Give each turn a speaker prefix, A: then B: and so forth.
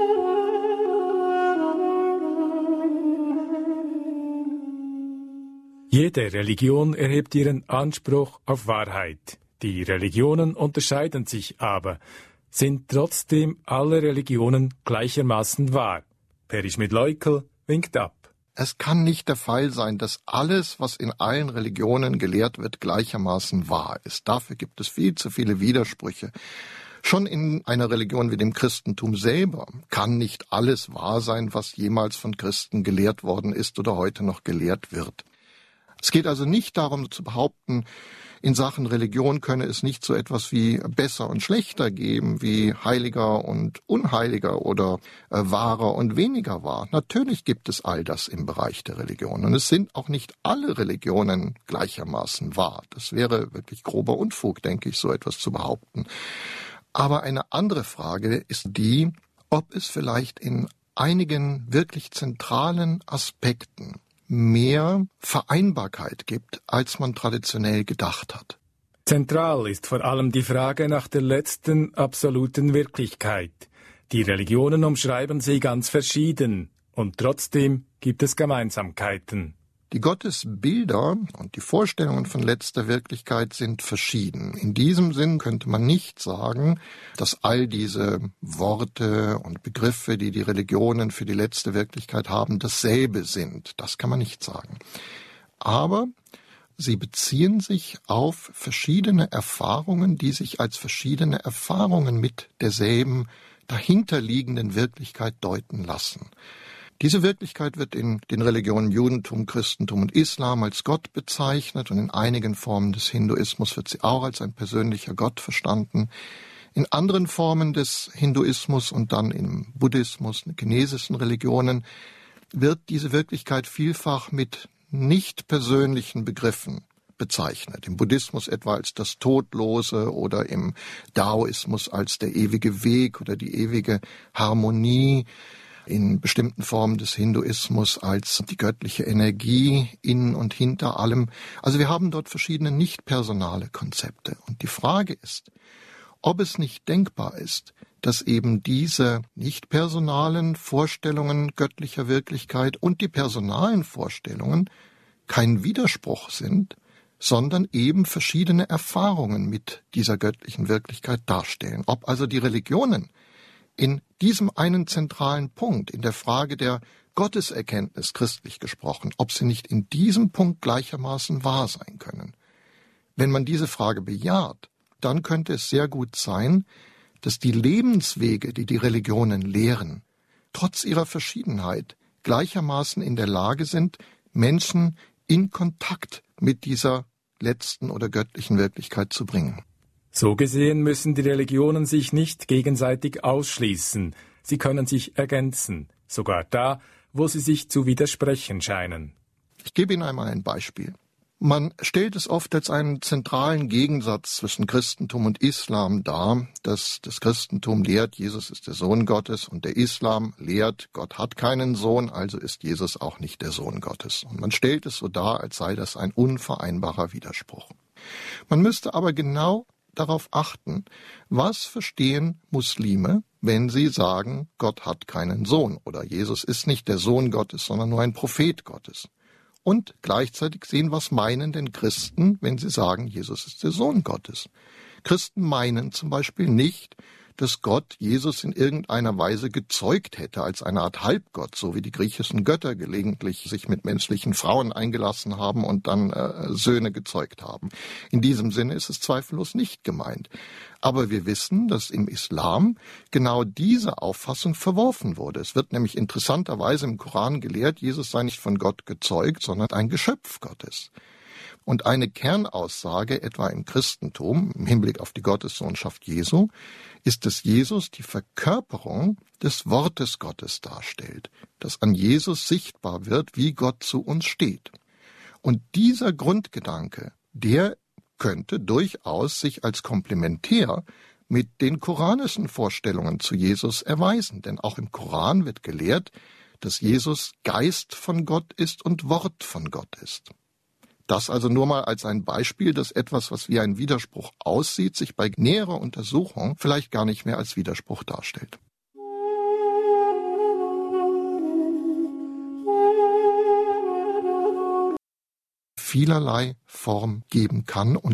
A: Jede Religion erhebt ihren Anspruch auf Wahrheit. Die Religionen unterscheiden sich aber, sind trotzdem alle Religionen gleichermaßen wahr. Peri Schmid-Leukel winkt ab.
B: Es kann nicht der Fall sein, dass alles, was in allen Religionen gelehrt wird, gleichermaßen wahr ist. Dafür gibt es viel zu viele Widersprüche. Schon in einer Religion wie dem Christentum selber kann nicht alles wahr sein, was jemals von Christen gelehrt worden ist oder heute noch gelehrt wird. Es geht also nicht darum zu behaupten, in Sachen Religion könne es nicht so etwas wie besser und schlechter geben, wie heiliger und unheiliger oder wahrer und weniger wahr. Natürlich gibt es all das im Bereich der Religion. Und es sind auch nicht alle Religionen gleichermaßen wahr. Das wäre wirklich grober Unfug, denke ich, so etwas zu behaupten. Aber eine andere Frage ist die, ob es vielleicht in einigen wirklich zentralen Aspekten mehr Vereinbarkeit gibt, als man traditionell gedacht hat.
A: Zentral ist vor allem die Frage nach der letzten absoluten Wirklichkeit. Die Religionen umschreiben sie ganz verschieden, und trotzdem gibt es Gemeinsamkeiten.
B: Die Gottesbilder und die Vorstellungen von letzter Wirklichkeit sind verschieden. In diesem Sinn könnte man nicht sagen, dass all diese Worte und Begriffe, die die Religionen für die letzte Wirklichkeit haben, dasselbe sind. Das kann man nicht sagen. Aber sie beziehen sich auf verschiedene Erfahrungen, die sich als verschiedene Erfahrungen mit derselben dahinterliegenden Wirklichkeit deuten lassen. Diese Wirklichkeit wird in den Religionen Judentum, Christentum und Islam als Gott bezeichnet und in einigen Formen des Hinduismus wird sie auch als ein persönlicher Gott verstanden. In anderen Formen des Hinduismus und dann im Buddhismus, in chinesischen Religionen, wird diese Wirklichkeit vielfach mit nicht persönlichen Begriffen bezeichnet. Im Buddhismus etwa als das Todlose oder im Daoismus als der ewige Weg oder die ewige Harmonie. In bestimmten Formen des Hinduismus als die göttliche Energie in und hinter allem. Also wir haben dort verschiedene nicht-personale Konzepte. Und die Frage ist, ob es nicht denkbar ist, dass eben diese nicht-personalen Vorstellungen göttlicher Wirklichkeit und die personalen Vorstellungen kein Widerspruch sind, sondern eben verschiedene Erfahrungen mit dieser göttlichen Wirklichkeit darstellen. Ob also die Religionen in diesem einen zentralen Punkt, in der Frage der Gotteserkenntnis christlich gesprochen, ob sie nicht in diesem Punkt gleichermaßen wahr sein können. Wenn man diese Frage bejaht, dann könnte es sehr gut sein, dass die Lebenswege, die die Religionen lehren, trotz ihrer Verschiedenheit gleichermaßen in der Lage sind, Menschen in Kontakt mit dieser letzten oder göttlichen Wirklichkeit zu bringen.
A: So gesehen müssen die Religionen sich nicht gegenseitig ausschließen. Sie können sich ergänzen, sogar da, wo sie sich zu widersprechen scheinen.
B: Ich gebe Ihnen einmal ein Beispiel. Man stellt es oft als einen zentralen Gegensatz zwischen Christentum und Islam dar, dass das Christentum lehrt, Jesus ist der Sohn Gottes, und der Islam lehrt, Gott hat keinen Sohn, also ist Jesus auch nicht der Sohn Gottes. Und man stellt es so dar, als sei das ein unvereinbarer Widerspruch. Man müsste aber genau darauf achten, was verstehen Muslime, wenn sie sagen, Gott hat keinen Sohn oder Jesus ist nicht der Sohn Gottes, sondern nur ein Prophet Gottes. Und gleichzeitig sehen, was meinen denn Christen, wenn sie sagen, Jesus ist der Sohn Gottes. Christen meinen zum Beispiel nicht, dass Gott Jesus in irgendeiner Weise gezeugt hätte als eine Art Halbgott, so wie die griechischen Götter gelegentlich sich mit menschlichen Frauen eingelassen haben und dann Söhne gezeugt haben. In diesem Sinne ist es zweifellos nicht gemeint. Aber wir wissen, dass im Islam genau diese Auffassung verworfen wurde. Es wird nämlich interessanterweise im Koran gelehrt, Jesus sei nicht von Gott gezeugt, sondern ein Geschöpf Gottes. Und eine Kernaussage, etwa im Christentum, im Hinblick auf die Gottessohnschaft Jesu, ist, dass Jesus die Verkörperung des Wortes Gottes darstellt, dass an Jesus sichtbar wird, wie Gott zu uns steht. Und dieser Grundgedanke, der könnte durchaus sich als komplementär mit den koranischen Vorstellungen zu Jesus erweisen. Denn auch im Koran wird gelehrt, dass Jesus Geist von Gott ist und Wort von Gott ist. Das also nur mal als ein Beispiel, dass etwas, was wie ein Widerspruch aussieht, sich bei näherer Untersuchung vielleicht gar nicht mehr als Widerspruch darstellt. vielerlei Form geben kann und